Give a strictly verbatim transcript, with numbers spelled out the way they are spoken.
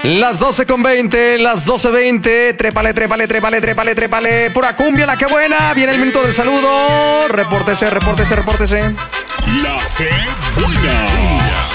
Las doce con veinte, las doce veinte. Trépale, trépale, trépale, trépale, trépale. Pura cumbia, la que buena. Viene el minuto del saludo. Repórtese, repórtese, repórtese. La que buena.